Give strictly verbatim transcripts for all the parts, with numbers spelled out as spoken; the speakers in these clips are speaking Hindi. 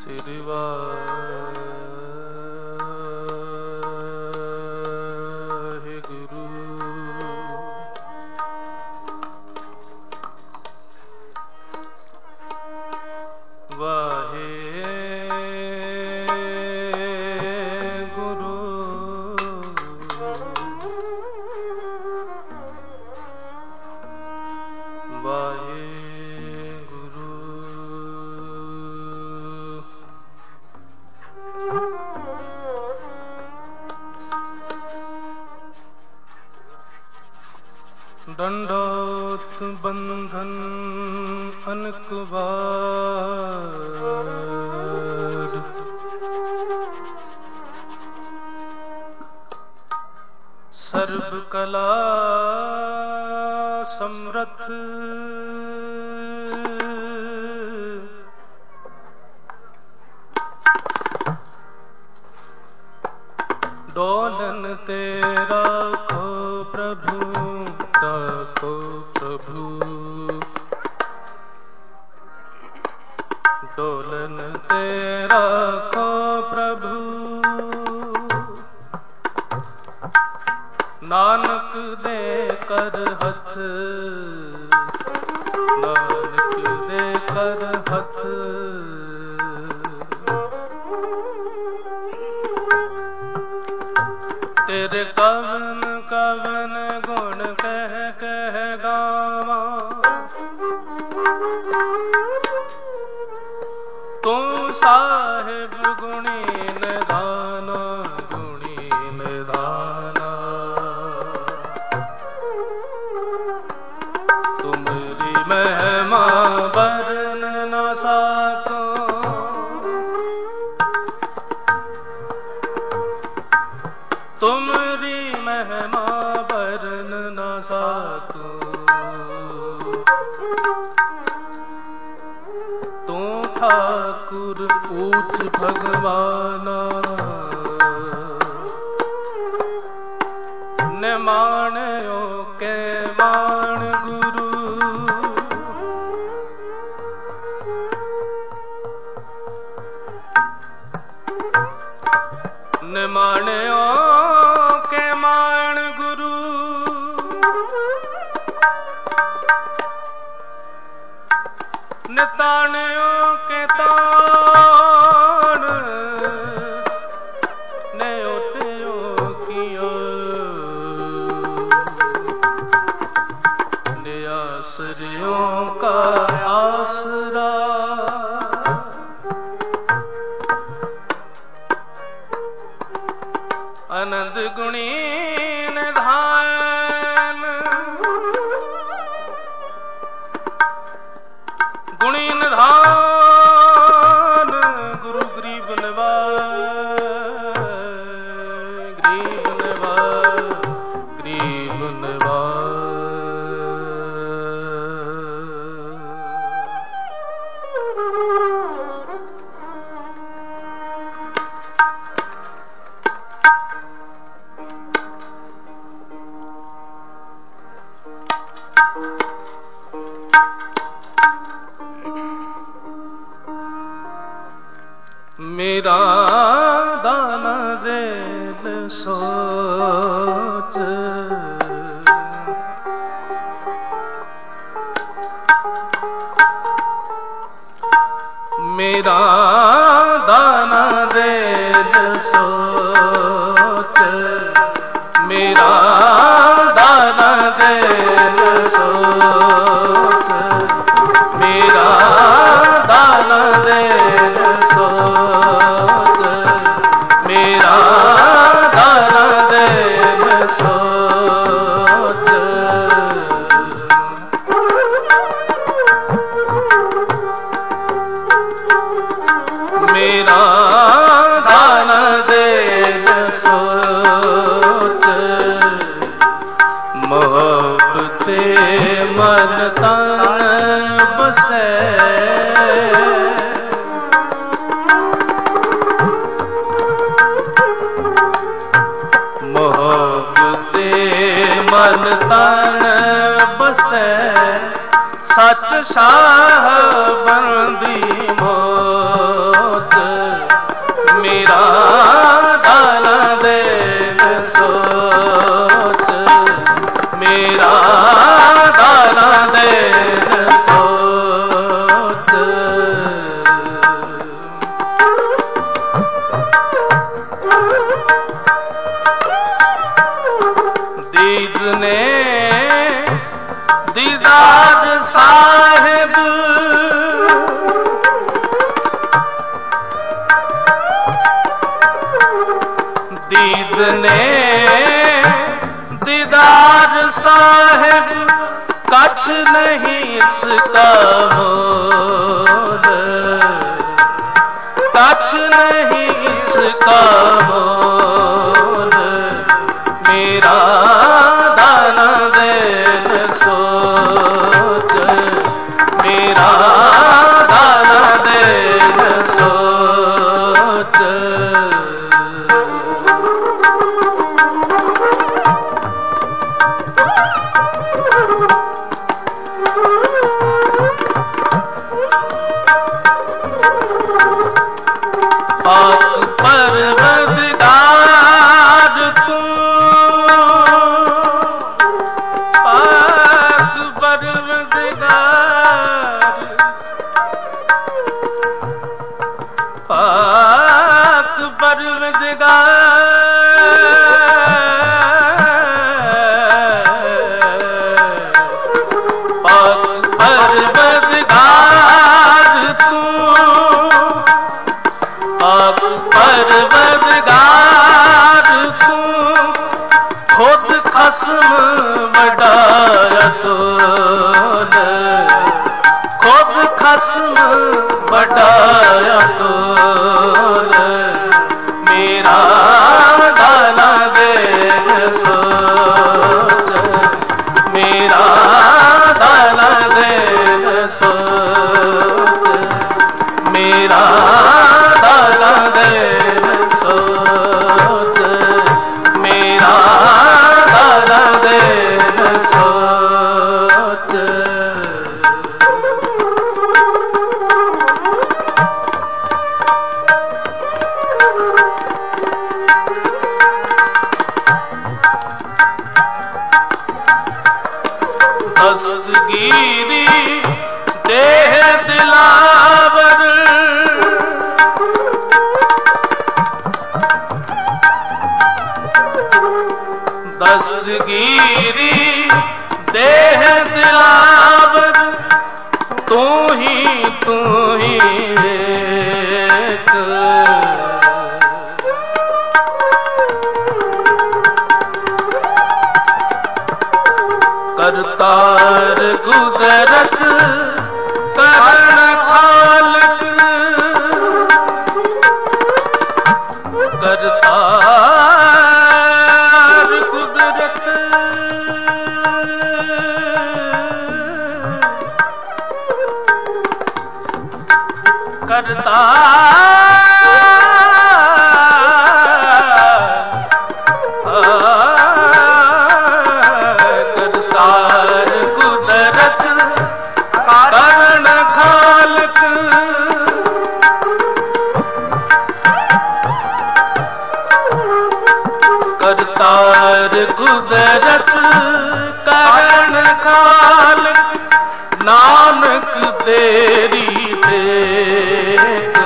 श्री वाहिगुरु। वाहिगुरु वाहिगुरु। दंडोत बंधन अनक बार, सर्व कला समर्थ डोलन तेरा खो प्रभु, ताको प्रभु। डोलन तेरा खो प्रभु, नानक दे कर हथ, नानक दे कर हथ। तेरे कवन कवन गुण कह कह गावा, तू साहिब गुणी निधाना, गुणी निधाना। तुम्हारी महिमा वर्णन न साको, तुम्हारी महिमा वर्णन न साको। तू ठाकुर ऊंच भगवाना, ने माणयो के मान गुरु। ने माणयो के मान गुरु, निताणयो के ताण, ने उठयो कियो, ने आसरियों का आसरा। आनंद गुणी निधान, गुणी निधान। गुरु गरीब निवार, गरीब निवार, गरीब निवार। मेरा दाना दिल सोच, मेरा दाना दिल सोच, मेरा दाना दिल सोच, मेरा दाना दिल सोच, मेरा दाना दिल सोच। मेरा दाना दिल सोच, मोहब्बते मन तन बसे। मोहब्बते मन तन बसे, सच शाह बंदी मोच। मेरा दाना देन सोच, मेरा दाना देन सोच। दीद ने दीदार साहिब, दीद ने दीदार साहिब, कछ नहीं इसका मोल, कछ नहीं इसका मोल। मेरा दाना देन सोच, मेरा दाना देन सोच। परवरदिगार तू, पाक परवरदिगार, पाक परवरदिगार, पाक परवरदिगार तू, पाक परवरदिगार तू, खुद खस्म बढ़ाया तोल, खुद खस्म बढ़ाया तोल। मेरा दाना देन सोच, मेरा दाना देन सोच, मेरा दाना देन सोच, मेरा दाना देन सोच। दस्तगीरी देह दिलावर, दस्तगीरी देह दिलावर, तू ही तू ही एक। करतार कुदरत करण खालक, करतार कुदरत, करतार कुदरत करण खालक, करतार कुदरत करण खालक, नानक तेरी टेक।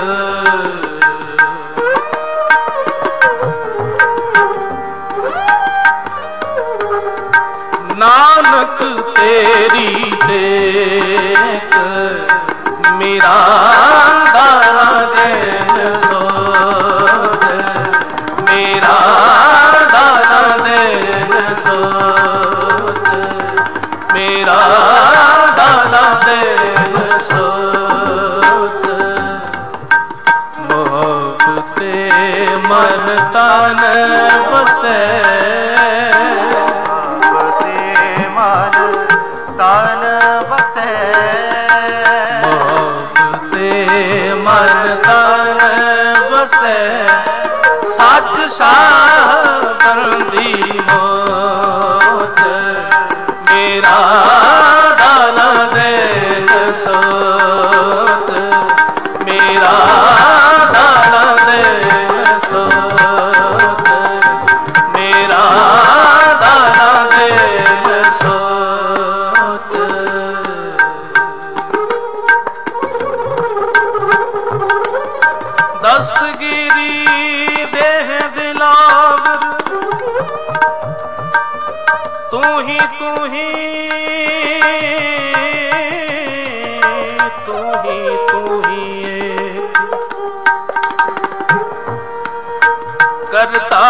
नानक तेरी टेक, मेरा दाना देन सोच, मेरा दाना देन सोच, मेरा दाना देन सोच। मोहब्बते मन तन बसे, तन बसे, मोहब्बते मन तन बसे, सच शाह बंदी मोच। मेरा दाना देन सोच, मेरा दाना देन दस्तगिरी देह दिलावर तू ही तू ही तू ही तू ही करता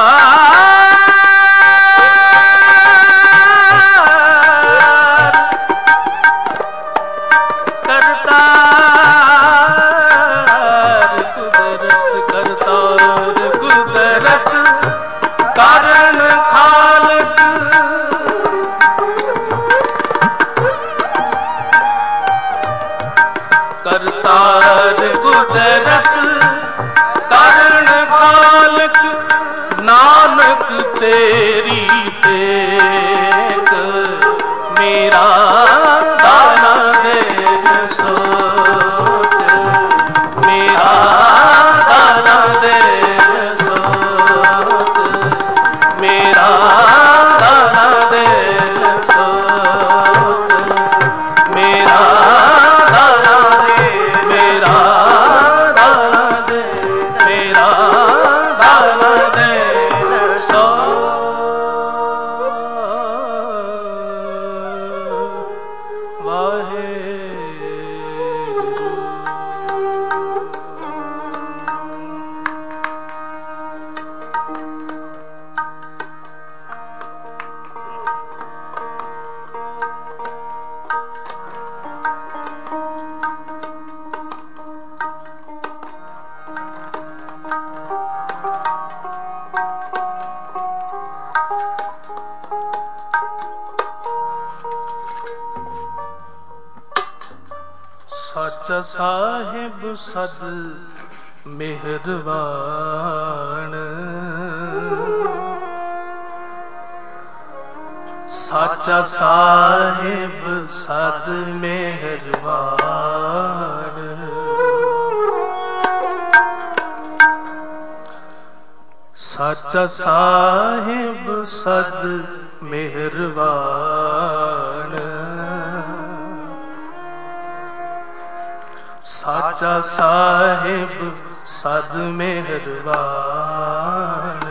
करतार कुदरत करण खालक नानक तेरी टेक मेरा दाना देन सोच मेरा दाना देन सोच मेरा दाना देन सोच मेरा साचा साहिब सद मेहरबान साचा साहिब सद मेहरबान साचा साहिब सद मेहरबान साचा साहिब सद मेहरबान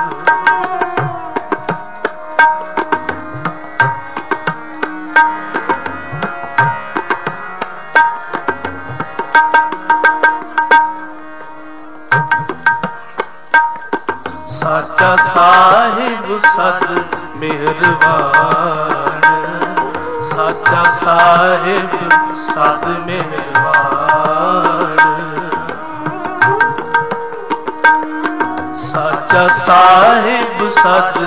साचा साहिब सद मेहरबान साचा साहिब सद मेहरबान साचा साहिब सद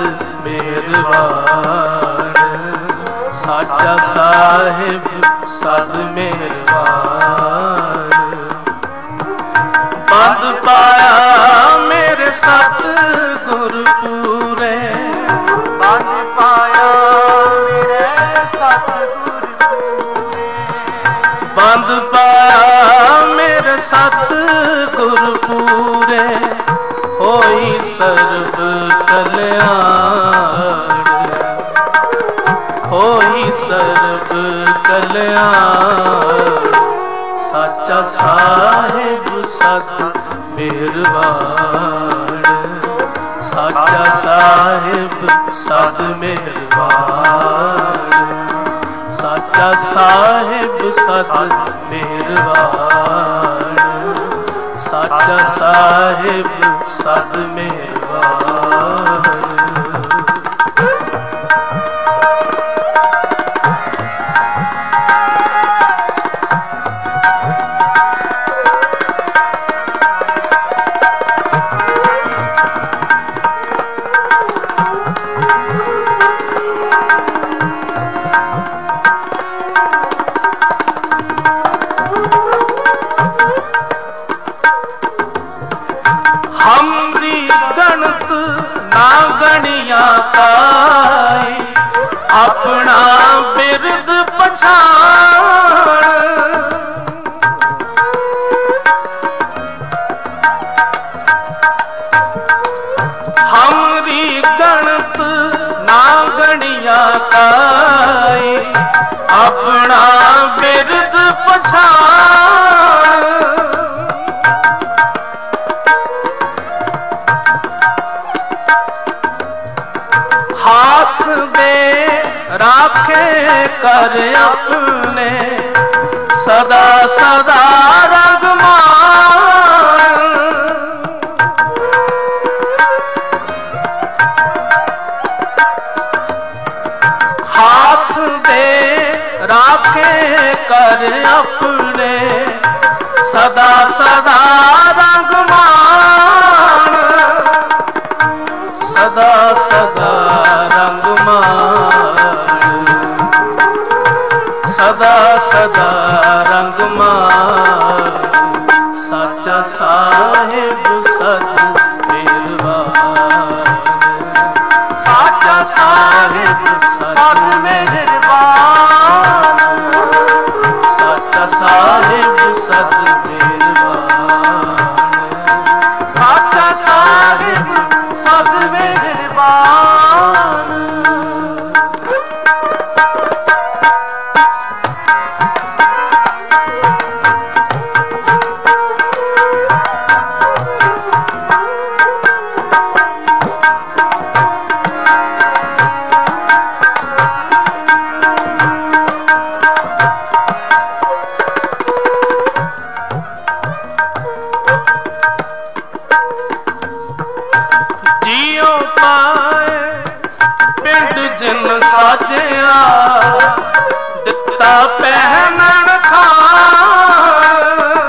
मेहरबान साचा साहिब सद मेहरबान बंद पाया मेरे सत गुर पूरे बंद पाया मेरे सत गुर पूरे बंद पाया मेरे सत गुर पूरे होई सर्व कल्याण होई सर्व कल्याण साचा साहिब सत मेहरबान साचा साहिब सद मेहरबान साचा साहिब सद मेहरबान साचा साहिब सद मेहरबान हमरी गणत ना गणिया पाई अपना बिरद पछाण हमरी गणत ना गणिया पाई अपना बिरद पछाण कर अपने सदा सदा रंग मान। हाथ दे राखे कर अपने सदा सदा रंग मान। सदा सदा रंग मान। सदा सदा रंग मान। साचा साहिब सद मेहरबान। साचा साहिब सद मेहरबान। साचा साहिब सद मेहरबान। साचा साहिब सद मेहरबान। साजिया दिता पहनन खान।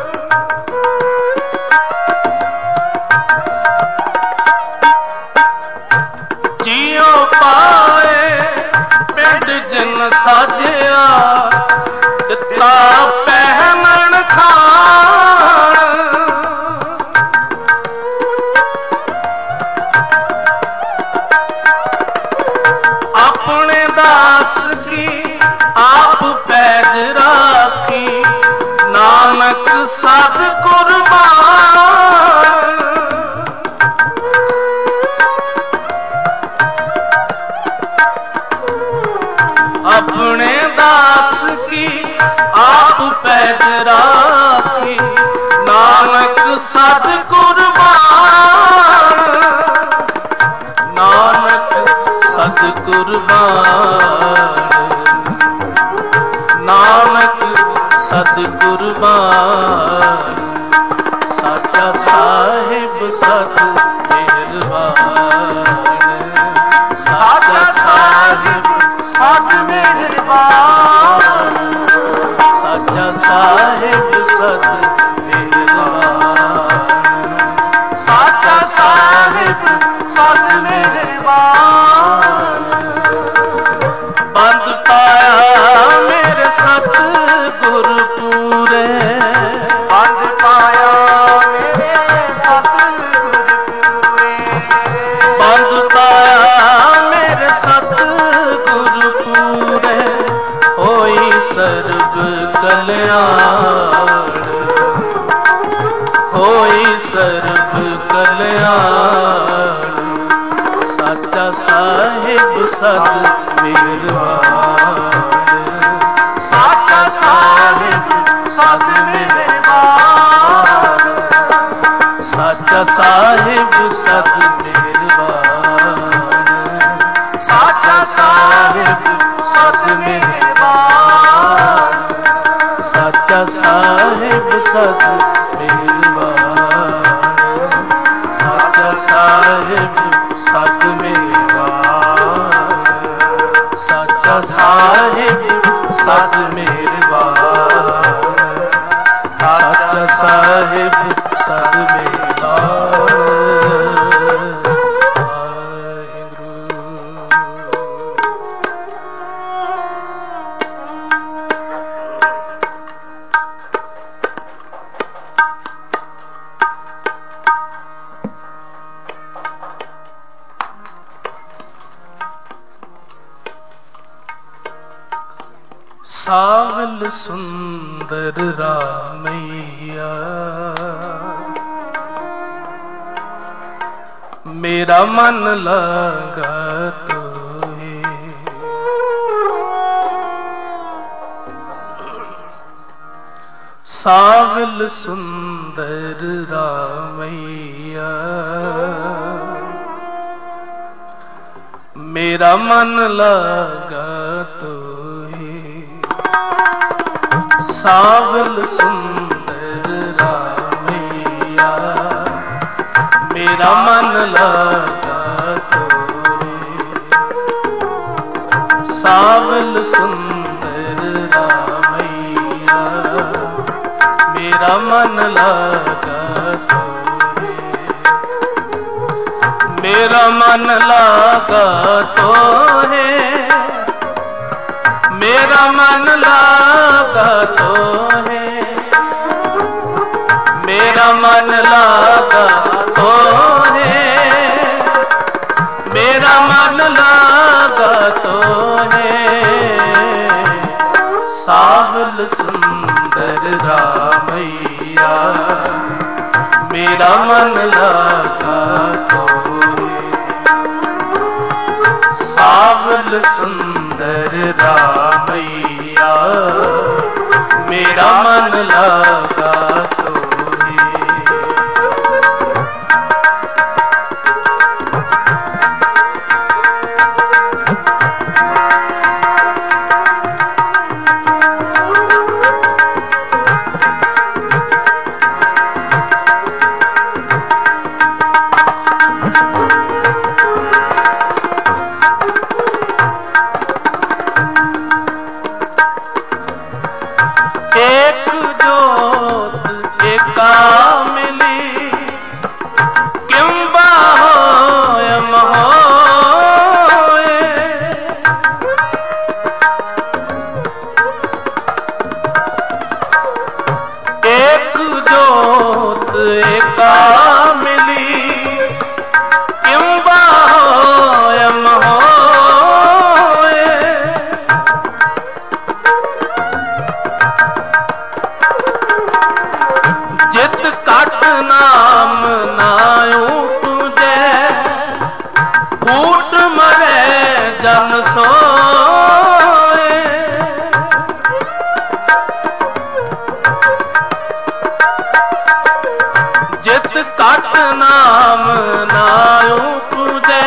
जियो पाए पिंड जिन साजिया दिता पहनन खान। अपने दास की आप पैज राखी नानक सद कुर्बान। अपने दास की आप पैज राखी नानक सद कुर्बान। नानक सद कुर्बान। नानक सद कुर्बान। साचा साहिब सद मेहरबान। साचा साहिब सद मेहरबान। साचा साहिब सद मेहरबान। साचा साहिब सद मेहरबान। बंद पाया मेरे सतगुर पूरे। बंद पाया मेरे सतगुर पूरे। बंद पाया मेरे सतगुर पूरे। होई सर्ब कल्याण। होई सर्ब कल्याण। साचा साहिब सद मेहरबान। साचा साहिब सद मेहरबान। साचा साहिब सद मेहरबान। साचा साहिब सद मेहरबान। साचा साहिब सद मेहरबान। साचा साहिब सद मेहरबान। साचा साहिब सद मेहरबान। साचा साहिब सद मेहरबान। सावल सुंदर रामैया मेरा मन लगा तोहे। सावल सुंदर रामैया मेरा मन लगा तोहे। सावल सुंदर रामैया मेरा मन लगा तोहे। सावल सुंदर रामैया मेरा मन लगा तोहे। मेरा मन लगा तोहे, मेरा मन लगा तोहे, मेरा मन लगा तोहे, मेरा मन लगा तोहे। सावल सुंदर रामैया मेरा मन लगा तोहे। सावल सुंदर रामैया मेरा मन लगा तोहे। एक जोत एका मिली किंबा होयम होए। एक जोत एका मिली किंबा होयम होए। जित काट नाम नायू पूजे कूट मरे जन सोए। जित काट नाम नायू पूजे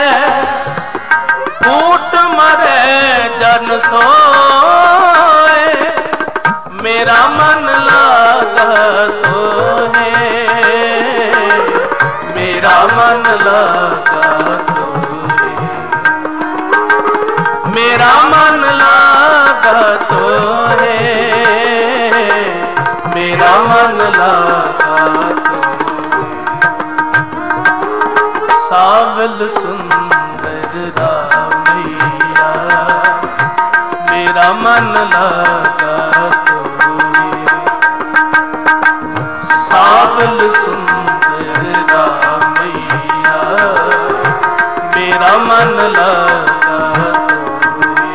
कूट मरे जन सोए। मेरा मन लगा तोहे, मेरा मन लगा तोहे, मेरा मन लगा तोहे, मेरा मन लगा तोहे। सावल सुंदर रामैया मेरा मन लगा तोहे। सावल सुंदर रामैया मेरा मन लगा तोहे।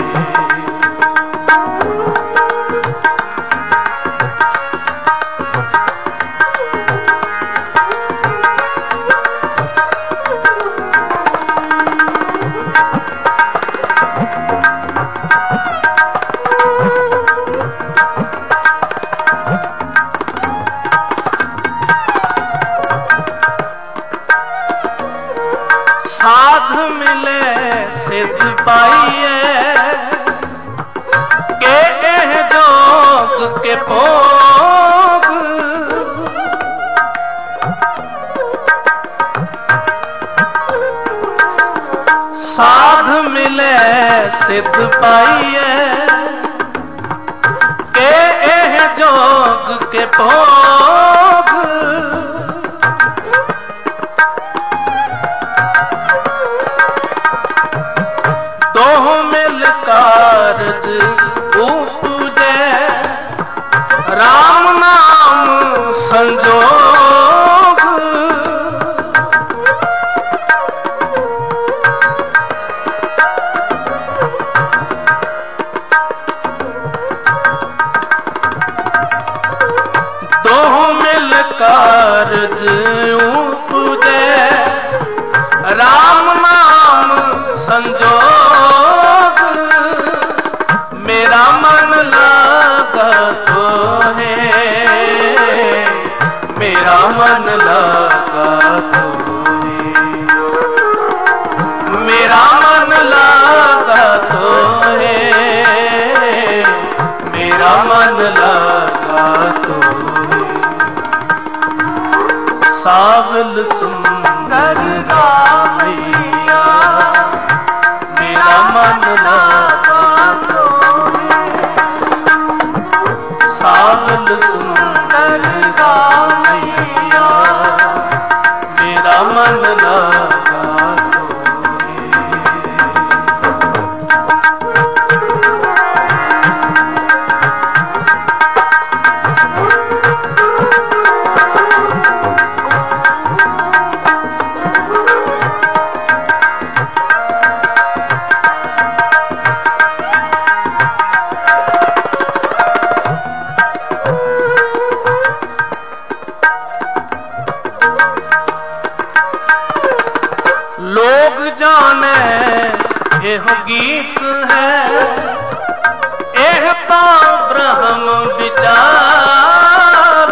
साध मिले सिद्ध पाइए के एह जोग के भोग। साध मिले सिद्ध पाइए के एह जोग के भोग। दोह मिल कारज उपजे राम नाम संजोग। दोह मिल कारज उपजे राम नाम संजोग। मेरा मन लगा तोहे, मेरा मन लगा तोहे, मेरा मन लगा तोहे, मेरा मन लगा सावल सुंदर रामैया मेरा मन लागा सावल सुंदर रामैया मेरा मन लागा लोग जाने एह गीत है एह तो ब्रह्म विचार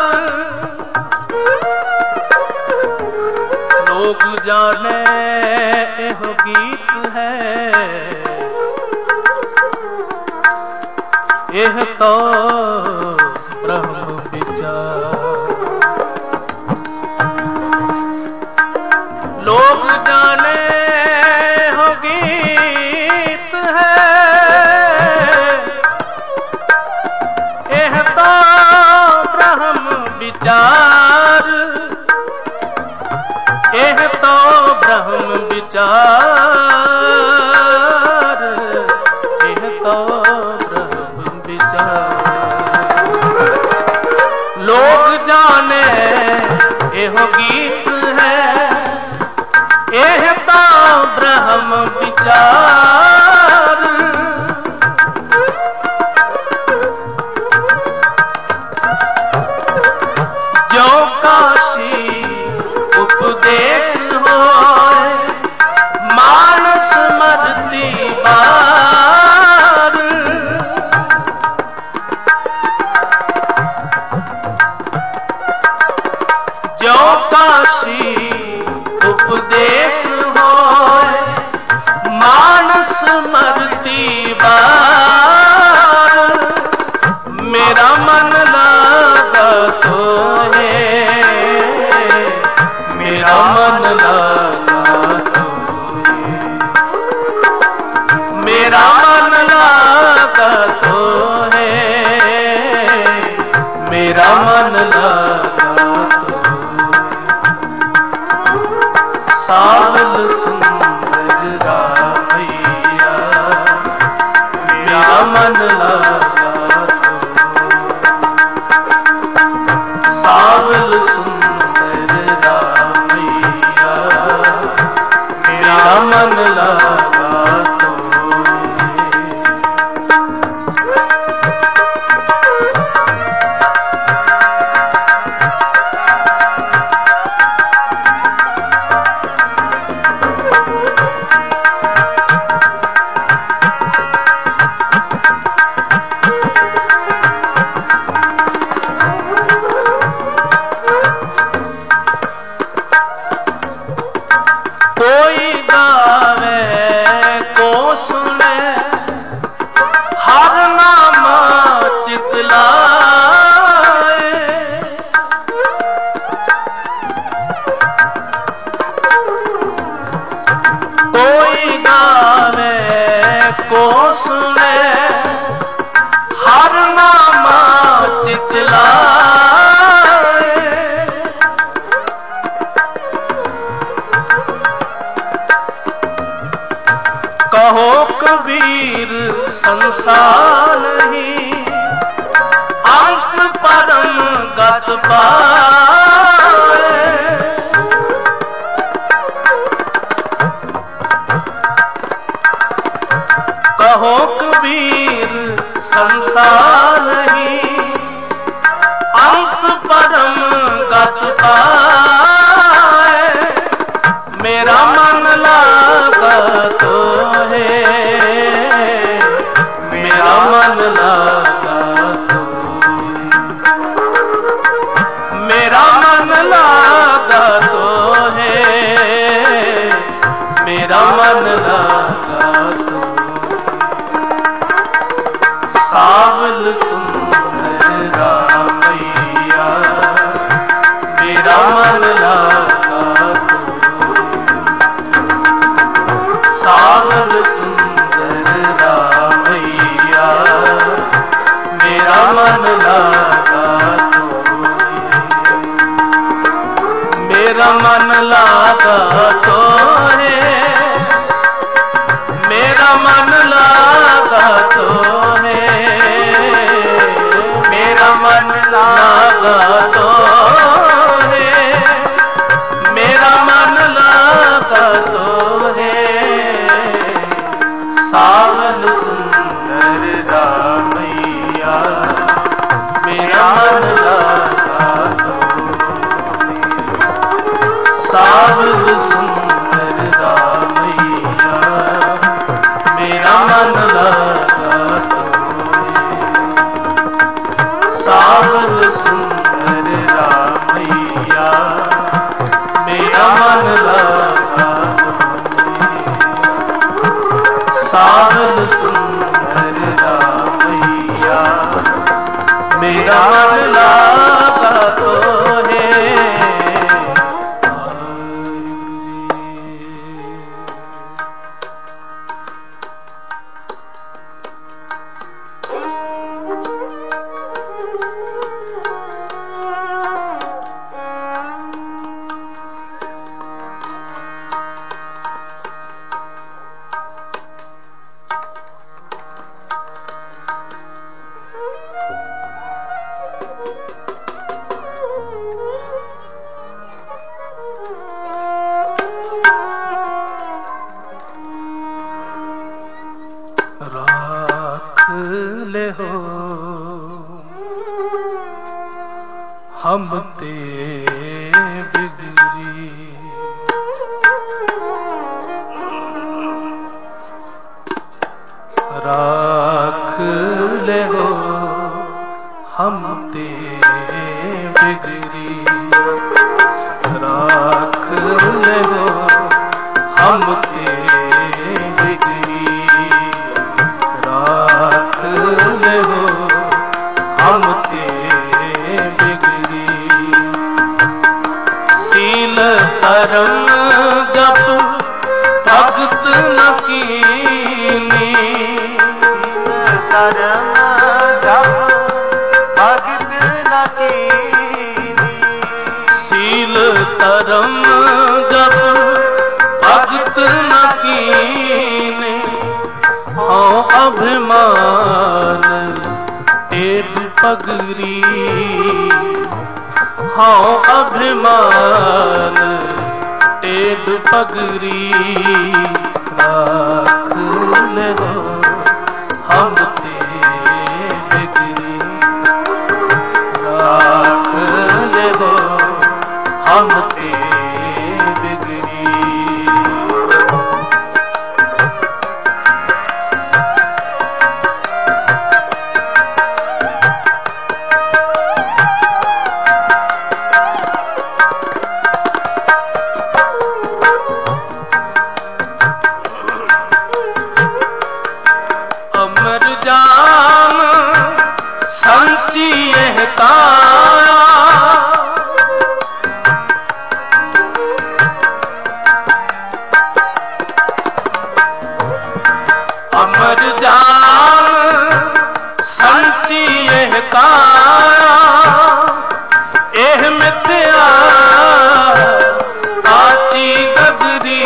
लोग जाने एह गीत है एह तो ब्रह्म विचार लोग जाने हो गीत है यह तो ब्रह्म विचार यह तो ब्रह्म विचार यह तो ब्रह्म विचार लोग जाने यह गीत है यह तो ब्रह्म विचार जो काशी उपदेश होए मानस मरती बार जो काशी उपदेश होए मानस मरती बार मेरा मन लागा तो है मेरा मन लागा तो है मेरा मन लागा तो है मेरा मन लागा तो सावल सुंदर रामैया मेरा मन लागा सावल सुंदर रामैया मेरा मन लागा तो कोई गावे को सुने हर नाम चितलाए कोई गावे को सुने हर नाम चितलाए कहो कबीर संसार नहीं अंत परम गत पाए कहो कबीर संसार नहीं अंत परम गत पाए मेरा मन लागा तो है मेरा मन लागा तो मन लागा तोहे, मेरा मन लागा तोहे, मेरा मन लागा तोहे, मेरा मन लागा तोहे, मेरा मन लागा तोहे, सावन सुंदर रामैया, मेरा मन लागा तोहे, सावन सुंदर रामैया, मेरा मन लागा तोहे, सावन सुंदर रामैया, मेरा मन लागा तोहे, सावन सुंदर रामैया, मेरा मन लागा तोहे। राख ले हो हम ते बिगड़ी, राख ले हो हम ते बिगड़ी, राख ले हो हम ते बिगड़ी, राख ले हो हम ते बिगड़ी, सील धर्म जब भगत न कीनी, धर्म जब भगत न कीनी, सील धर्म जब भगत न कीनी, हाँ अभिमान टेढ़ पगड़ी, हाँ अभिमान टेढ़ पगड़ी, राख ले हो हम ते बिगड़ी, राख ले हो हम ते बिगड़ी। अमर जान संची काया, अमर जान संची काया, एह मिथ्या काची गगरी,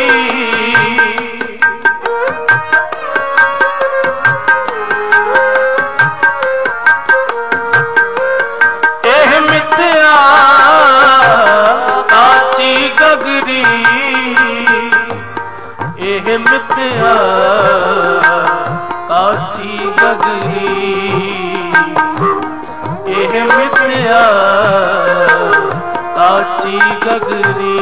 एह मिथ्या काची गगरी, एह मिथ्या काची गगरी,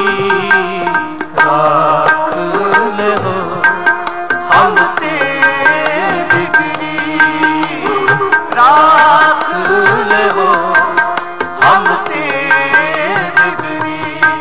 राख ले हो हम ते बिगड़ी, राख ले हो हम ते बिगड़ी।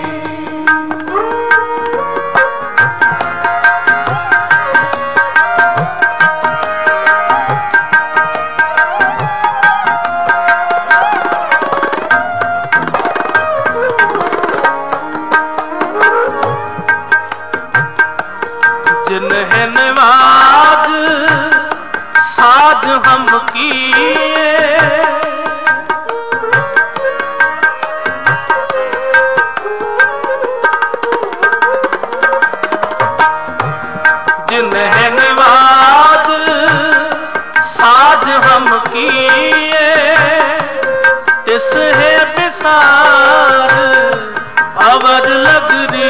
जिन्हें नवाज साज हम किए, अवर लगरी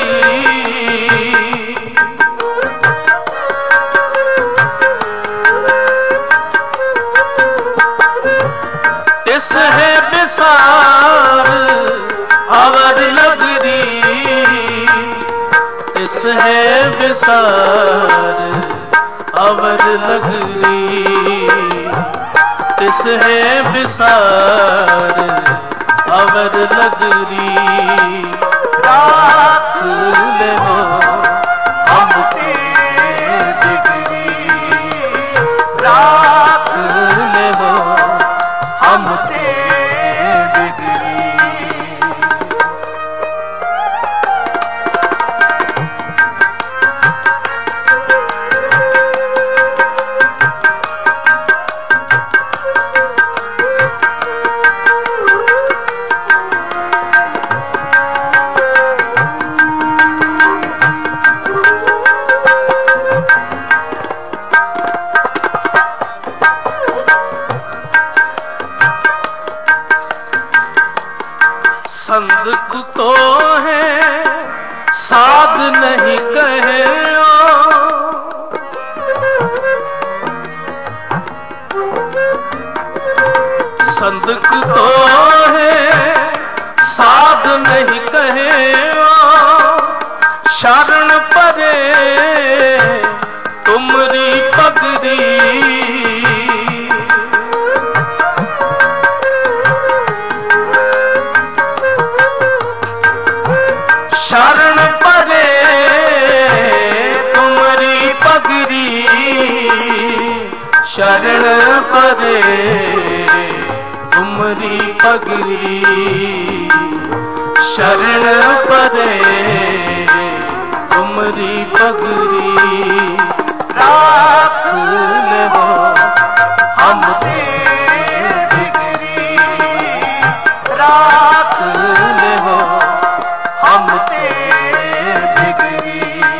तिस है बिसार अवर लगरी तिस है बिसार अवर लगरी तिस है बिसार अवर लगरी राख ले हो हम ते बिगरी राख ले हो हम ते बिगरी संदक तो है साध नहीं कहे संदक तो है साध नहीं कहे शरण परे तुमरी पगरी शरण परे तुमरी पगरी शरण परे तुमरी पगरी शरण परे तुमरी पगरी राख ले हो हम ते बिगरी राख ले हो हम ते बिगरी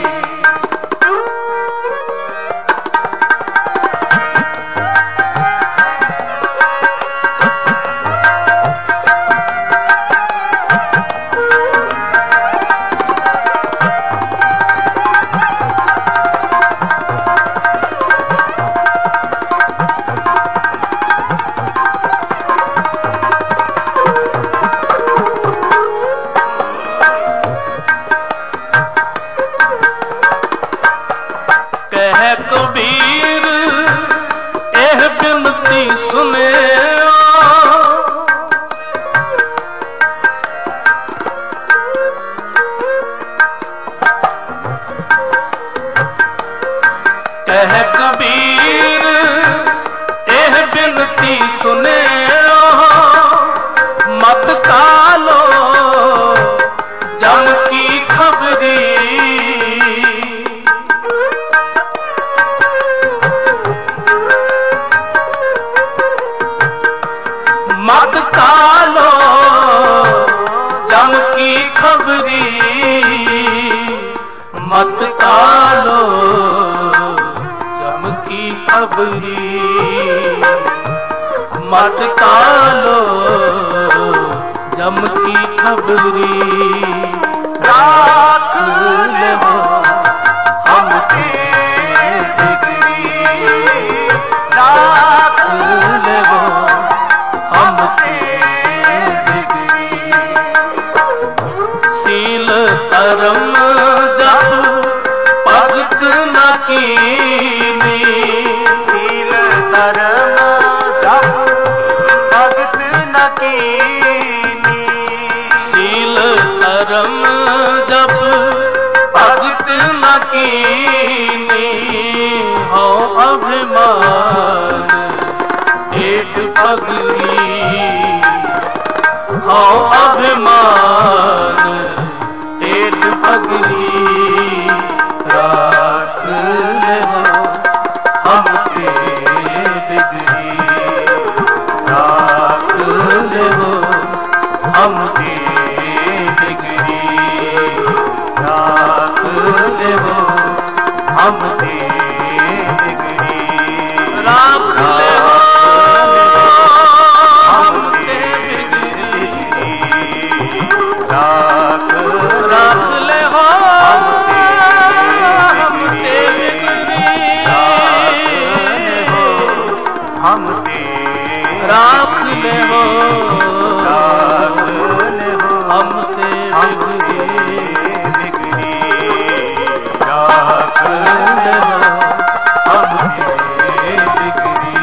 कबीर एह बिनती सुने कह कबीर एह बिनती सुने मत कालो जम की खबरी मत कालो जम की खबरी मत कालो जम की खबरी मत कालो जम की खबरी राख ले हो हम ते बिगरी राख ले हो हम ते बिगरी सील धर्म जप भगत न कीनी सील धर्म जप भगत न कीनी सील धर्म जप भगत न कीनी हो अभिमान एक पगली हो अभिमान एक पगली राख ले हो हम ते बिगरी राख ले हो हम ते बिगरी राख ले हो हम ते बिगरी राख ले हो हम ते बिगरी राख बिगड़ी राख ले हम बिगड़ी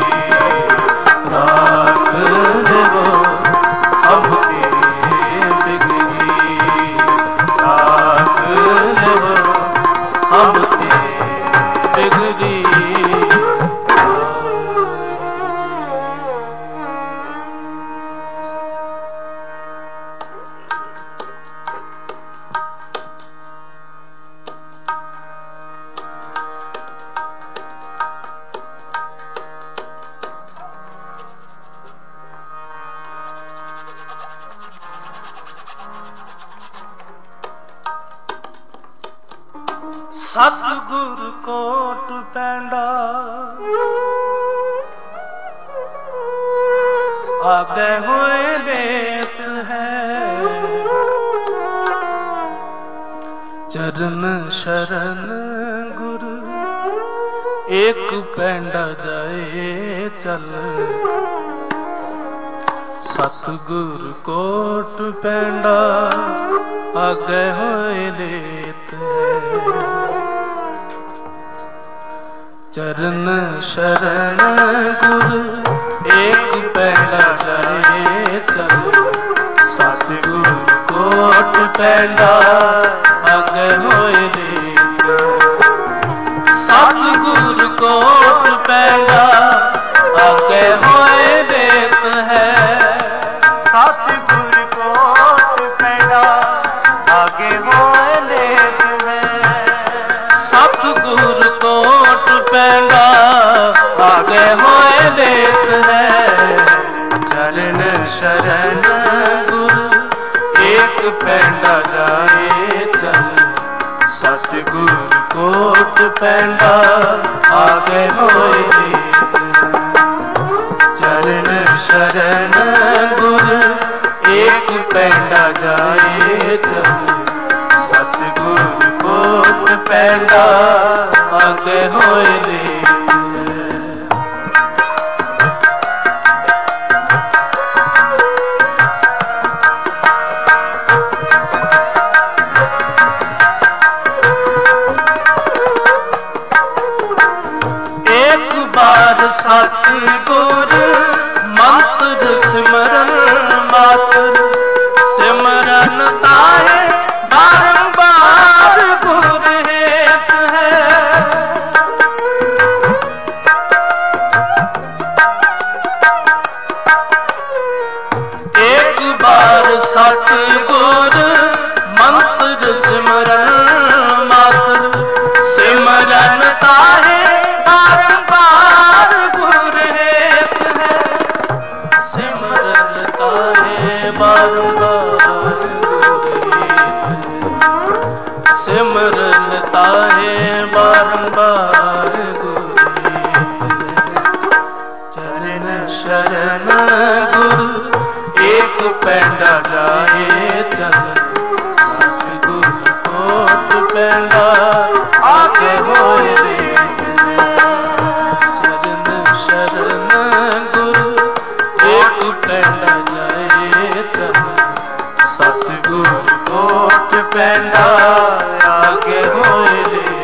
राख ले हम बिगड़ी राख ले हम बिगड़ी। सतगुर कोट पैंडा आगे हुए लेत है, चरण शरण गुरु एक पैंडा जाए चल। सतगुर कोट पैंडा आगे हुए लेत है, चरण शरण गुरु एक पैंडा जाए चल। सतगुर कोट पैंडा आगे होए लेत, सतगुर कोट पैंडा आगे होए लेत है। सतगुर कोट पैंडा आगे होए लेत है, सतगुर कोट पैंडा आगे होए लेत है। चरण शरण गुरु एक पैंडा जाए चल। सतगुर कोट पैंडा आगे होए लेत है, चरण शरण गुरु एक पैंडा जाए चल। सतगुर कोट पैंडा आगे होए लेत है। एक बार सतगुर मंत्र सिमरन मात्र, सिमरन ताहे बारंबार गुर हेत है। एक बार सतगुर मंत्र सिमरन मात्र, सिमरन ताहे बारंबार गुर हेत है। सिमरन ताहे बारंबार गुर हेत है, सिमरन ताहे बारंबार गुर हेत है। चरण शरण गुरु एक पैंडा जाए चल। सतगुर कोट पैंडा आगे होए लेत है, चरण शरण गुरु एक पैंडा जाए चल। सतगुर कोट पैंडा आगे होए लेत है।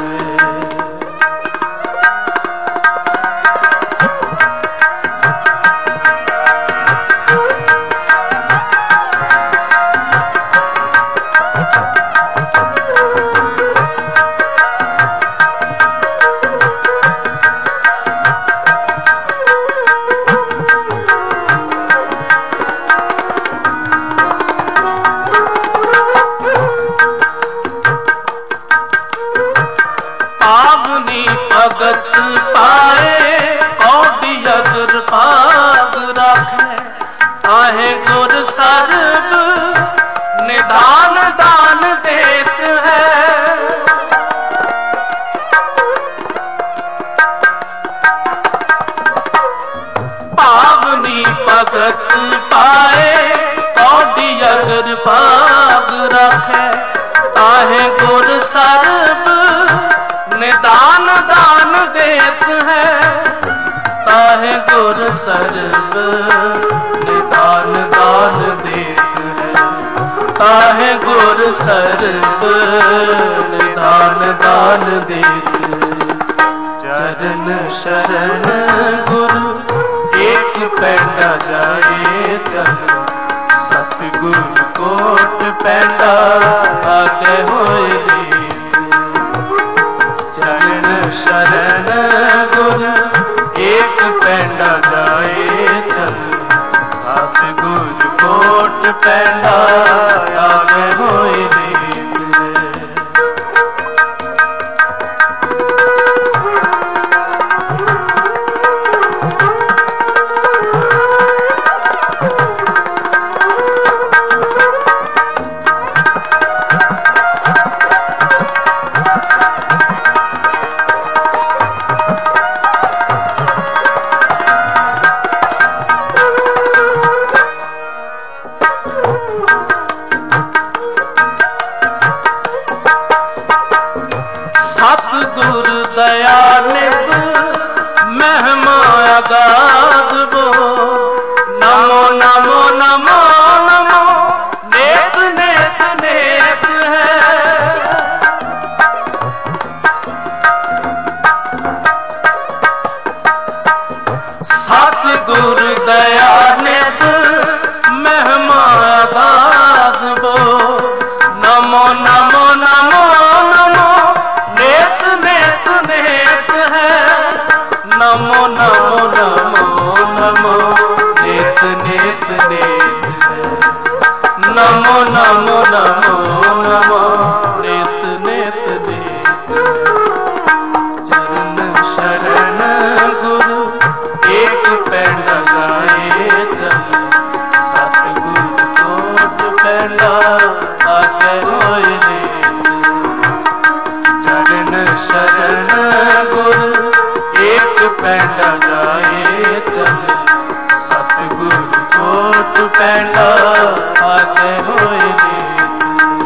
पावनी भगत पाए कौड़ी अगर पाग राखे, आहे गुर सर्ब निधान दान देत है। पावनी भगत पाए कौड़ी अगर पाग राखे, आहे गुर सर्ब निदान दान देत है। ताहे गुर सर्ब निदान दान देत है। ताहे गुर सर्ब निधान दान देत। चरण शरण गुरु एक पैंडा जाए चल, सतगुर कोट पैंडा आगे होए रीत। चरण शरण गुरु एक पैंडा जाए चल, सतगुर कोट पैंडा आगे होए रीत। सतगुर दया नित महिमा अगाध बो, नमो नमो नमो नमो नेत नेत नेत है। सतगुर दया नित महिमा अगाध बो, नमो नमो नमो नमो नमो नमो नमो नेत नेत नेत है। नमो नमो नमो नमो नेत नेत नेत। चरण शरण गुरु एक पैंडा जाए चल, सतगुर कोट पैंडा आगे होए रीत। चरण शरण गुरु एक पैंडा जाए चल, सतगुर कोट पैंडा आगे होए रीत।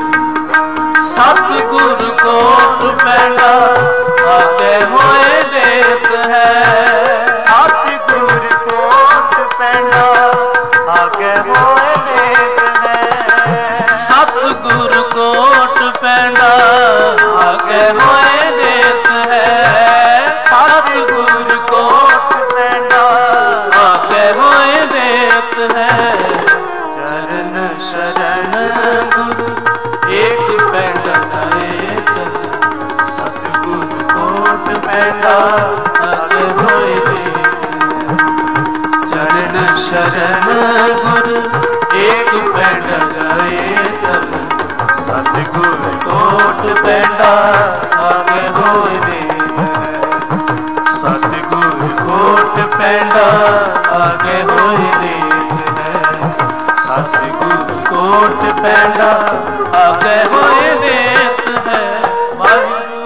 सतगुर कोट पैंडा आगे होए रीत है। सतगुर कोट पैंडा आगे होए रीत है। सतगुर कोट पैंडा आगे होए रीत है। सतगुर कोट पैंडा आगे होए रीत है। चरण शरण गुरु एक पैंडा जाए चल, सतगुर कोट पैंडा आगे होए रीत है। चरण शरण गुरु एक पैंडा जाए चल, सतगुर कोट पैंडा आगे होए रीत है। सतगुर कोट पैंडा आगे होए रीत है। सतगुर कोट पैंडा आगे होए रीत है। वाहिगुरू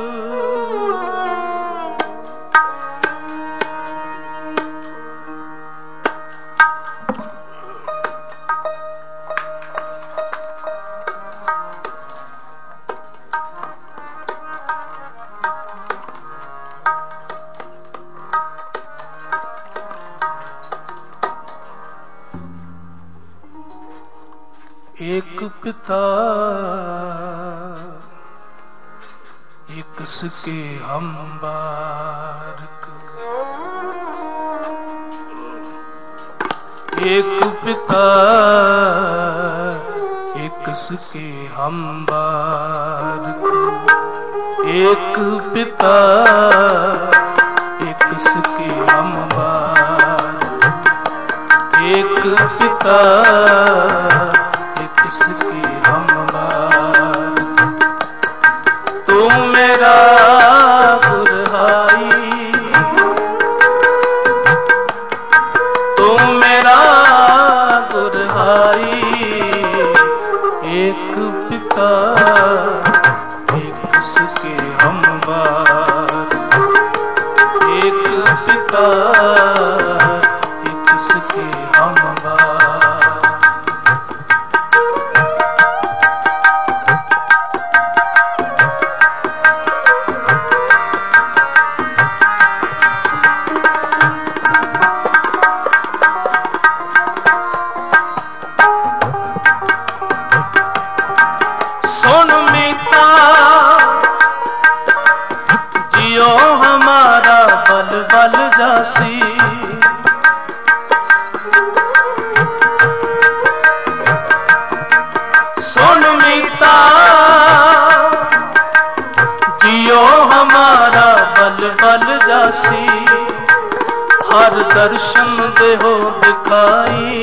एक पिता एक सके हम बारक, एक पिता एक सके हम बारक। एक पिता एक सके हम बारक। एक पिता किसकी हम बात। तू मेरा गुरहाई, तू मेरा गुरहाई। एक पिता एक किसकी हम बात। एक पिता एक किसकी हम बात। सुन मीता जियो हमारा बल बल जासी, सुन मीता जियो हमारा बल बल जासी, हर दर्शन देहो दिखाई,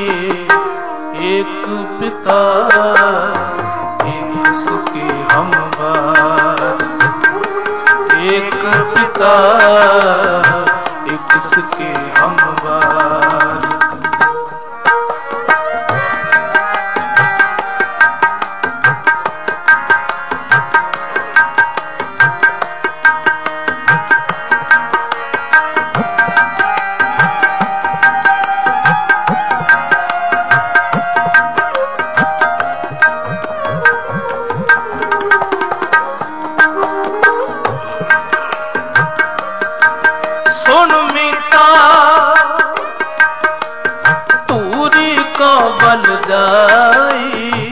एक पिता एक सुखी हम बार, एक पिता एक सुखी हम बार। सुन मीता तूरी को बल जाई,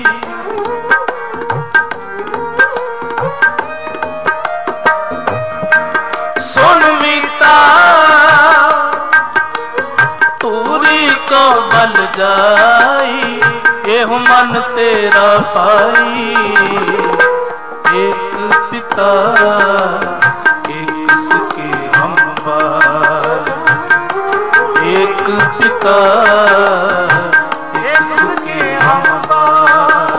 सुन मीता तूरी को बल जाई, एह मन तेरा पाई, एक पिता एक सके हम बार, एक पिता एक सके हम बार।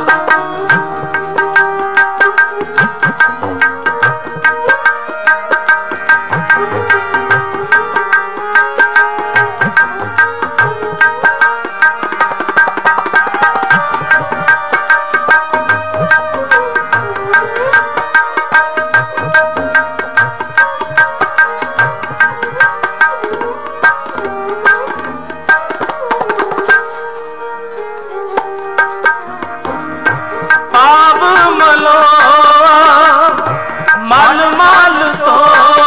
पाव मलो मल मल तो,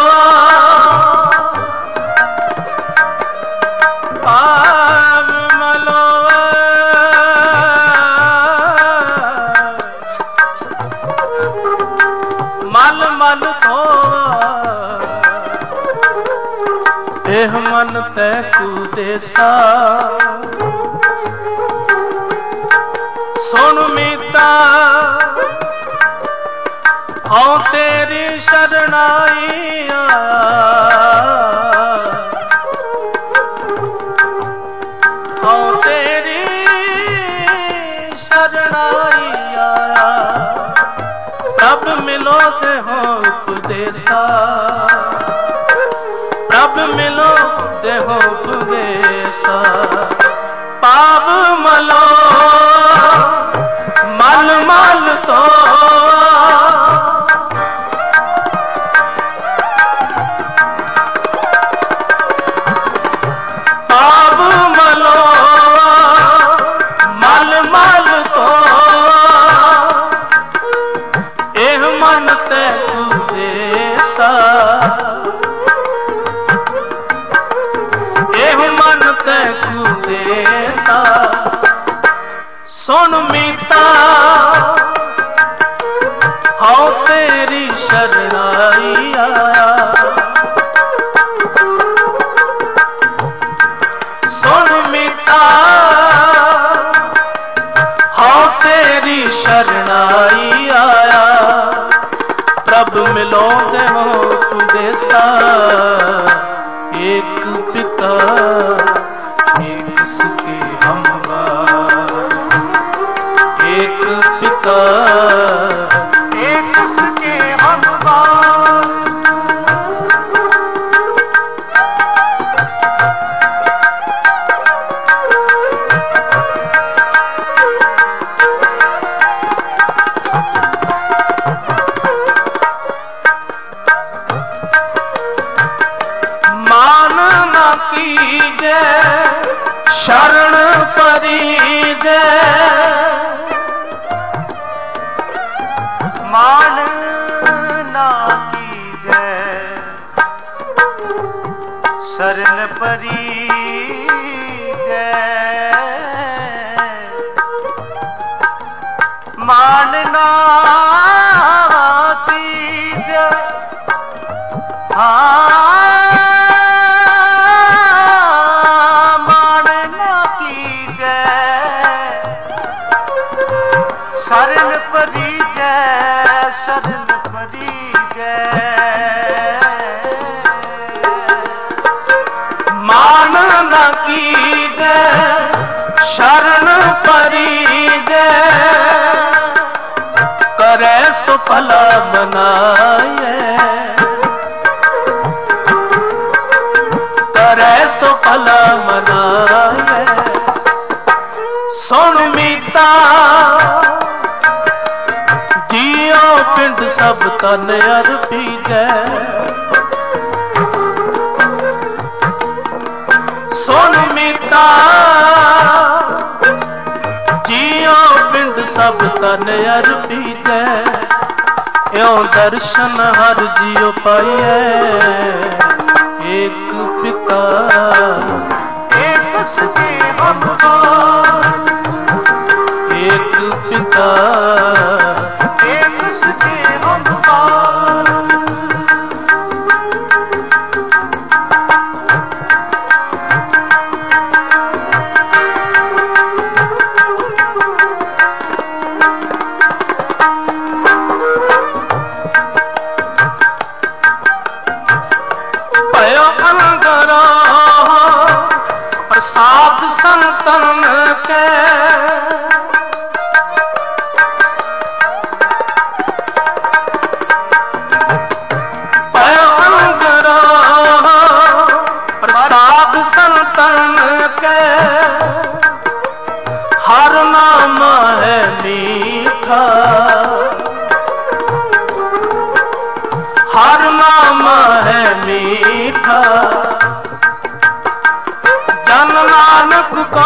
पाव मलो मल मल तो, एह मन तैकू देसा, सुन मीता औ तेरी शरणाई आया, औ तेरी शरणाई आया, प्रभ मिलो ते हो उपदेसा, प्रभ मिलो ते हो उपदेसा। पाव मलो मल मल तो, पाव मलो मल मल तो, एह मन तैकू देसा, एह मन तैकू देसा। सुन मीता हाँ तेरी शरणाई आया, सुन मीता हाँ तेरी शरणाई आया, प्रभ मिलो दे हो उपदेसा, एक पिता एक सके हम बार, एक पिता एक सके हम बार। मान न कीजे शरण परीजे, मान ना कीजे शरण परीजे, मानना कीजे हाँ मानना कीजे शरण परी जय शरण परी मान न कीजे शरण परीजे करे सो भला बनाए करे सो भला मनाए सुन मीता जियो पिंड सब तन अरबी जय सुन मीता जियो पिंड सब तन अरबी जय यो दर्शन हर जियो पाइए एक पिता एक सके हम एक पिता एक सके हम प्रसाद संतन के प्रसाद संतन के हर नाम है मीठा हर नाम है मीठा जन नानक को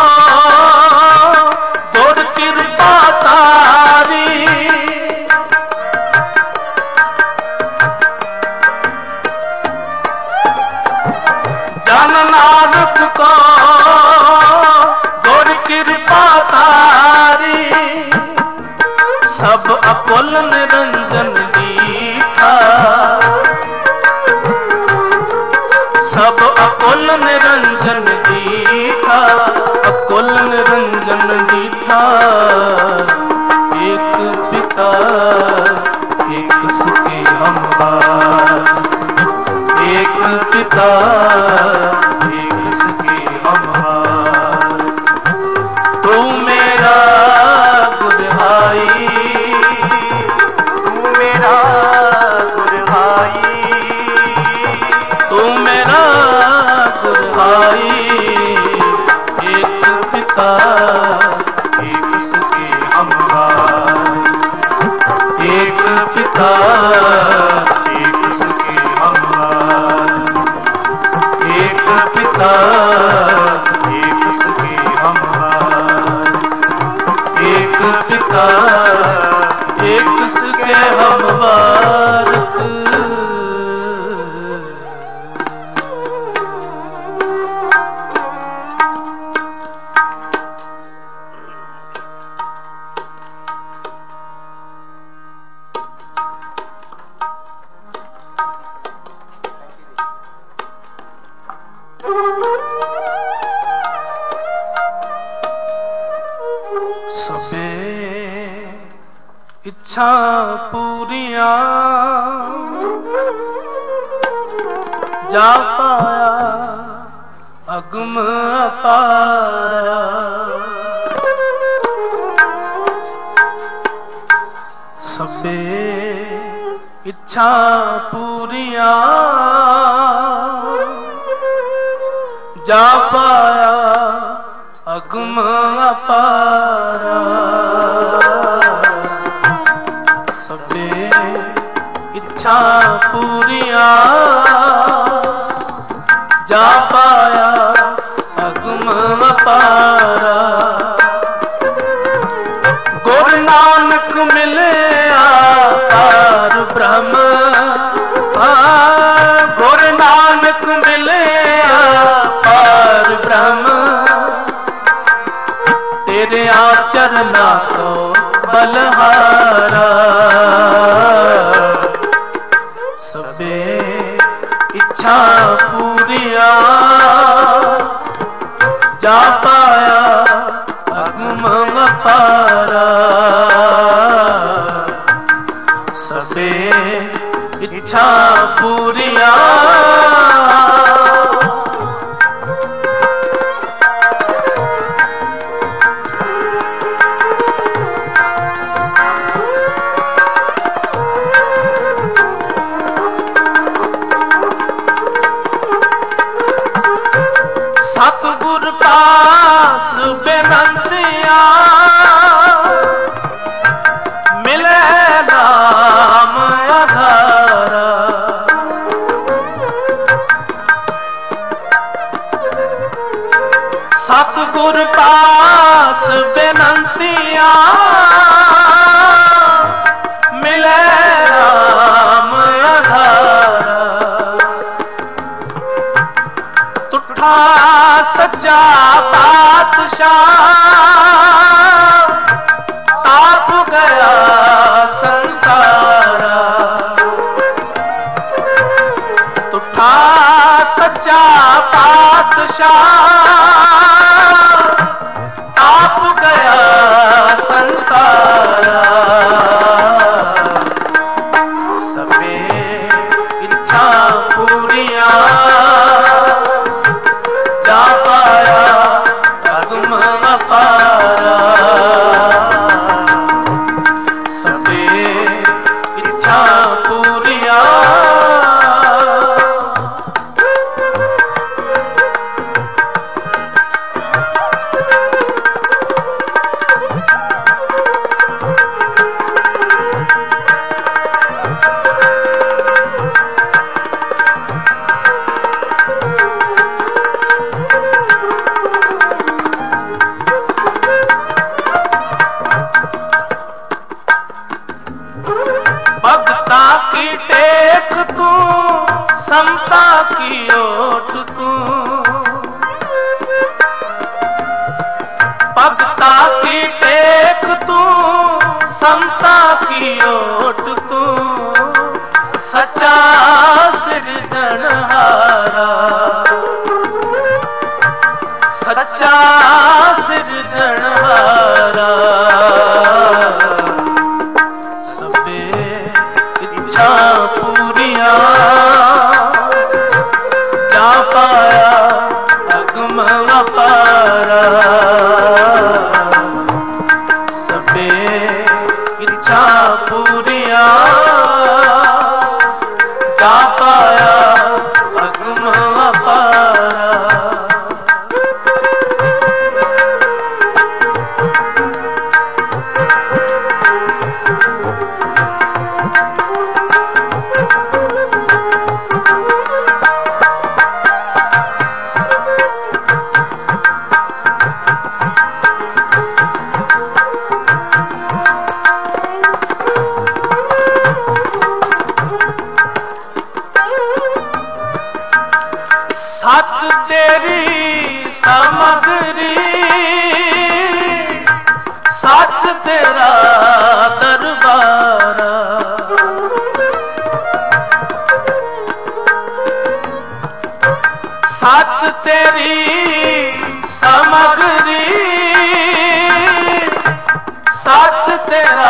गुर कृपा तारी जन नानक को गुर कृपा तारी सब अकुल निरंजन दीठा सब अकुल निरंजन दीठा अकुल निरंजन दीठा एक पिता एक सुखी हम एक पिता एक सुखी हम तू मेरा गुरहाई तू मेरा गुरहाई तू मेरा गुरहाई एक पिता एक सके हम एक पिता एक सके हम एक पिता एक सके हम एक पिता एक सके हम सबे इच्छा पूरिया जा पाया अगम अपारा सबे इच्छा पूरिया जा पाया अगम अपारा सबे इच्छा पूरिया जा पाया अगम अपारा गुरु नानक मिले आकार ब्रह्म गुरु नानक मिले आकार ब्रह्म तेरे आचरना को बलहारा सबे इच्छा पूरिया जा पाया अगम अपारा सबे इच्छा पूरिया सतगुर पास बेनंतिया मिले नाम आधारा सतगुर पास बेनंतिया मिले नाम आधारा तुठा सच्चा बादशाह ताप गया संसारा तुठा सच्चा बादशाह ताप गया संसारा सबे इच्छा पूरिया जा पाया अगम अपारा सबे इच्छा पूरिया भक्ता की टेक तू समता की ओट तू भक्ता की टेक तू समता की ओट तू सच्चा सिरजनहारा सच्चा सिरजनहारा इच्छा पूरिया जा पाया अगम अपारा सबे इच्छा पूरिया जा पाया अगम अपारा सच तेरी सामग्री सच तेरा दरबारा सच तेरी सामग्री सच तेरा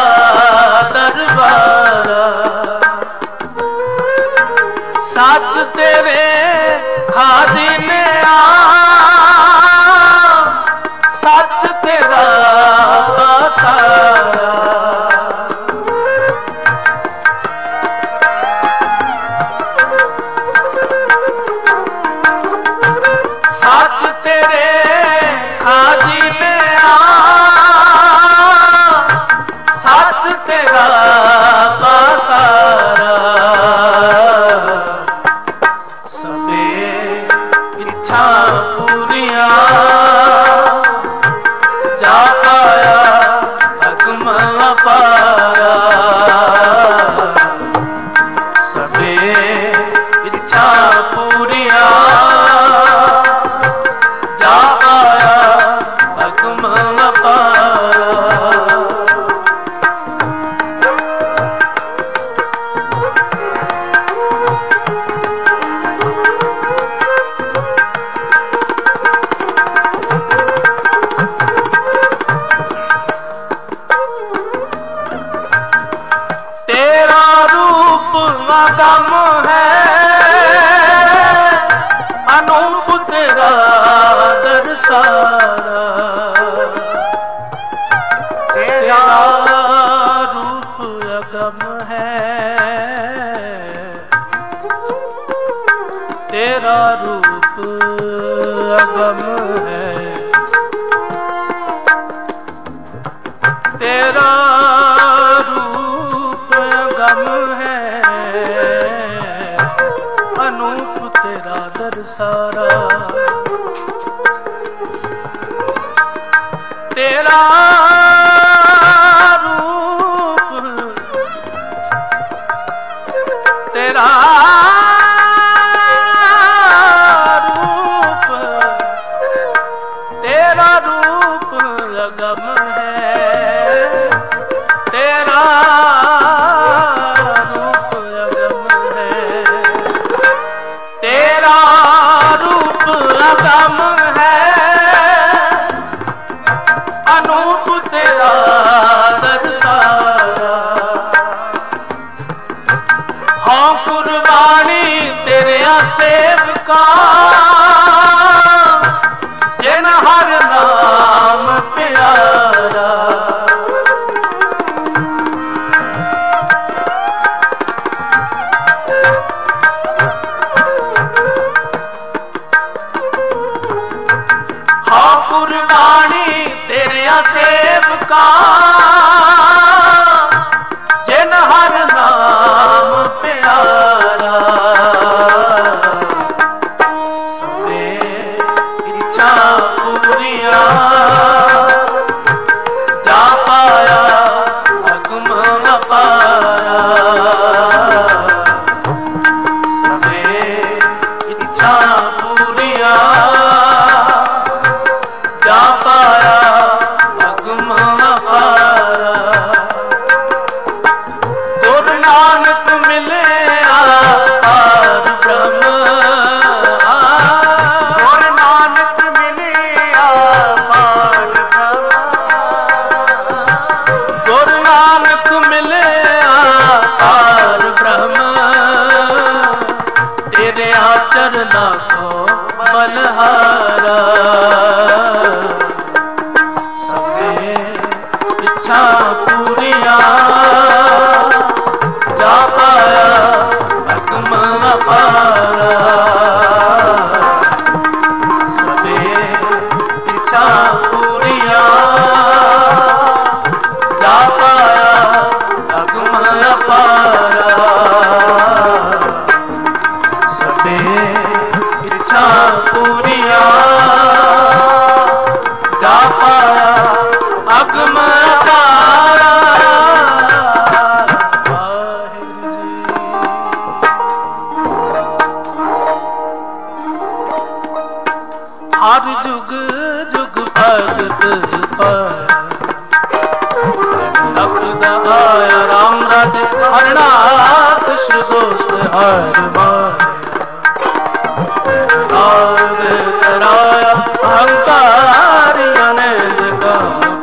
दरबारा सच तेरे खादिने सच तेरा सारा सच तेरे खादिने सच तेरा सारा इच्छा पूरिया जा पाया अगम अगम है, अनूप तेरा दरसारा, तेरा रूप अगम है, तेरा रूप अगम है, तेरा रूप अगम है, अनूप तेरा दरसारा, तेरा रूप, तेरा रूप, तेरा रूप अगम है, तेरा रूप अगम है, तेरा रूप अगम है, अनूप तेरा दरसारा। हाँ कुर्बानी तेरे सेवका, जिन हर नाम प्यारा, हाँ कुर्बानी तेरे सेवका, जिन हर नाम प्यारा, सजे इच्छा पूरिया, जा पाया अगम अपारा, सजे इच्छा पूरिया, जा पाया अगम अपारा, गुरु नानक मिले आपार ब्रह्म, गुरु नानक मिले आपार ब्रह्म, गुरु नानक मिले आपार ब्रह्म, तेरे आचरणा को बलहारा, सजे इच्छा पूरिया, जा पाया अगम अपारा, सजे इच्छा पूरिया, जा पाया अगम अपारा, सजे इच्छा पूरिया, जा पाया अगम अपारा। वाहिगुरू जी। हर जुग जुग भगत पाया, रखदा आया राम राजे, हरनाथ श्रीगोष्ठ हर माया, नाद कराया अहंकारियों ने जगा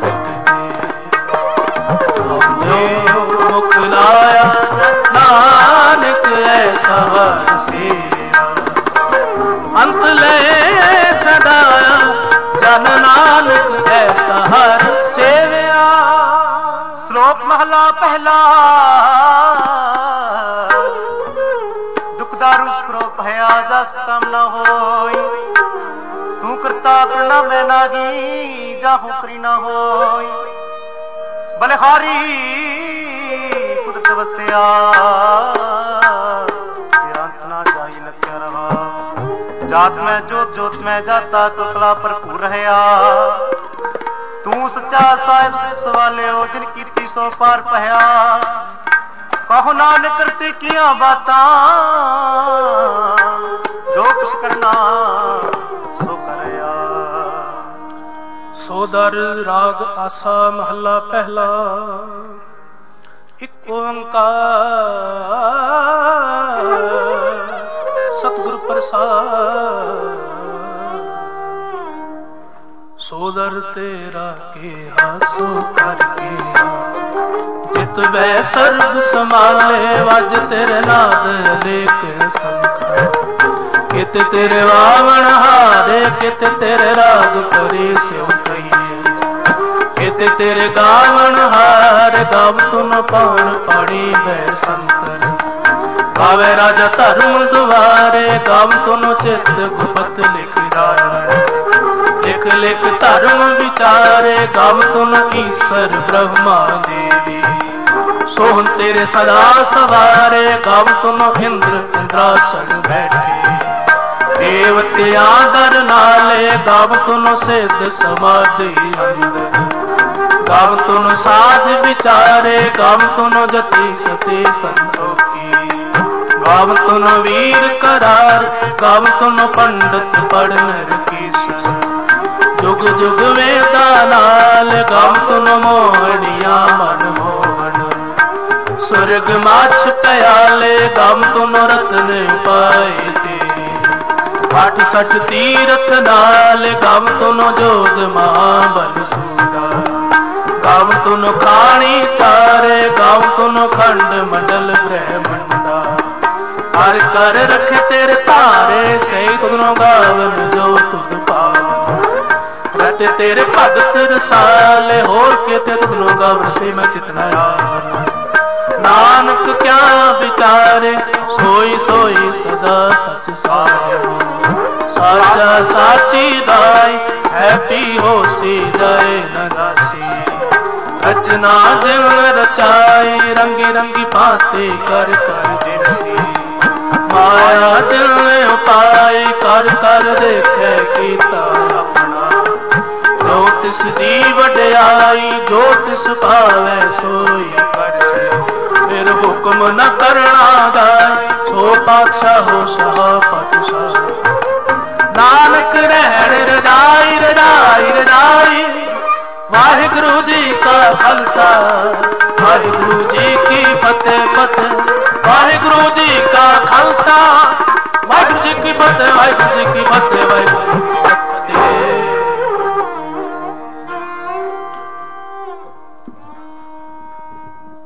मुख लाया, नानक ऐसा हर सेवा, अंत ले छड़ाया, जन नानक ऐसा हर सेविया। श्लोक महला पहला। दुखदारु करो भया जस तम न होई, तू करता करना मैं नागी जाहू करी न होई, बलिहारी कुदरत वसिया, तेरा अंत ना जाई लख्या रहा, जात में जोत जोत में जाता कुतला भरपूर रहया, तू सच्चा साहिब सवाले हो जिन कीती सो पार पहया, कहो नानक करते किया बातां, जो कुछ करना सो करया। सोदर राग आसा महला पहला। एक ओंकार सतगुरु प्रसाद, सोदर तेरा के हासो करके जित ਸੁਤ ਬੈ ਸਰਬ ਸਮਾਲੇ ਵਜ ਤੇਰੇ ਨਾਦ ਲੇਖ ਸੰਖਾ ਕਿਤ ਤੇਰੇ ਵਾਵਣ ਹਾਰੇ ਕਿਤ ਤੇਰੇ ਰਾਗ ਪਰੇ ਸਿਉ ਕਹੀਏ ਕਿਤ ਤੇਰੇ ਗਾਵਣ ਹਾਰ ਗਾਵ ਤੁਮ ਪਾਣ ਪਾਣੀ ਬੈ ਸੰਤਰ ਗਾਵੇ ਰਾਜਾ ਧਰਮ ਦੁਆਰੇ ਗਾਵ ਤੁਮ ਚਿਤ ਗੁਪਤ ਲਿਖਦਾਰ ਲਿਖ ਲਿਖ ਧਰਮ ਵਿਚਾਰੇ ਗਾਵ ਤੁਮ ਈਸਰ ਬ੍ਰਹਮਾ ਦੇਵੀ ਸੋਹਣ ਤੇਰੇ ਸਦਾ ਸਵਾਰੇ ਗਾਵ ਤੁਮ ਇੰਦਰ ਇੰਦਰਾਸਨ ਬੈਠੇ ਦੇਵਤਿਆਂ ਦਰ ਨਾਲੇ ਗਾਵ ਤੁਮ ਸਿੱਧ ਸਮਾਧੀ ਅੰਦਰ ਗਾਵ ਤੁਮ ਸਾਧ ਵਿਚਾਰੇ ਗਾਵ ਤੁਮ ਜਤੀ ਸਤੀ ਸੰਤੋਖੀ ਗਾਵ ਤੁਮ ਵੀਰ ਕਰਾਰ ਗਾਵ ਤੁਮ ਪੰਡਤ ਪੜਨ ਰਕੀਸ ਜੁਗ ਜੁਗ ਵੇਦਾਂ ਨਾਲ ਗਾਵ ਤੁਮ ਮੋਹਣੀਆਂ ਮਨ ਮੋਹਣ ਸੁਰਗ ਮਾਛ ਪਿਆਲੇ ਗਾਵ ਤੁਮ ਰਤਨ ਪਾਏ ਤੇਰੇ ਅੱਠ ਸਠ ਤੀਰਥ ਨਾਲ ਗਾਵ ਤੁਮ ਜੋਗ ਮਹਾਬਲ ਸੂਰਾ ਗਾਵ ਤੁਮ ਖਾਣੀ ਚਾਰੇ ਗਾਵ ਤੁਮ ਖੰਡ ਮੰਡਲ ਬ੍ਰਹਮੰਡਾ ਹਰ ਕਰ ਰਖੇ ਤੇਰੇ ਧਾਰੇ ਸਹੀ ਤੁਧਨੋਂ ਗਾਵਨ ਜੋ ਤੁਧ ਪਾਵਨ ਰਤੇ ਤੇਰੇ ਭਗਤ ਰਸਾਲੇ ਹੋਰ ਕਿਤੇ ਤੁਧਨੋਂ ਗਾਵਨ ਸੇ ਮੈਂ ਚਿਤਨਾ ਆਵਨ ਨਾਨਕ ਕਿਆ ਵਿਚਾਰੇ ਸੋਈ ਸੋਈ ਸਦਾ ਸਚ ਸਾਰਿਆ ਸਾਚਾ ਸਾਚੀ ਦਾਈ ਹੈ ਪੀ ਹੋਸੀ ਜਾਏ ਨ ਨਾਸੀ ਰਚਨਾ ਜਿਵ ਰਚਾਈ ਰੰਗੀ ਰੰਗੀ ਭਾਂਤੇ ਕਰ ਕਰ ਜਿਨਸੀ ਮਾਇਆ ਜਿਵ ਉਪਾਈ ਕਰ ਕਰ ਦੇਖੇ ਕੀਤਾ ਆਪਣਾ ਜੋ ਤਿਸ ਦੀ ਵਡਿਆਈ ਜੋ ਤਿਸ ਭਾਵੇ ਸੋਈ ਕਰਸੀ ਫਿਰ ਹੁਕਮ ਨ ਕਰਨਾ ਜਾਏ ਸੋ ਪਾਤਸ਼ਾਹ ਹੋ ਸਹਾ ਪਾਤਸ਼ਾਹ ਨਾਨਕ ਰਹਿਣ ਰਜਾਈ ਰਜਾਈ ਰਜਾਈ ਵਾਹਿਗੁਰੂ ਜੀ ਕਾ ਖਾਲਸਾ ਵਾਹਿਗੁਰੂ ਜੀ ਕੀ ਫਤਿਹ ਫਤਿਹ ਵਾਹਿਗੁਰੂ ਜੀ ਕਾ ਖਾਲਸਾ ਵਾਹਿਗੁਰੂ ਜੀ ਕੀ ਫਤਿਹ ਵਾਹਿਗੁਰੂ ਜੀ ਕੀ ਫਤਿਹ ਵਾਹਿਗੁਰੂ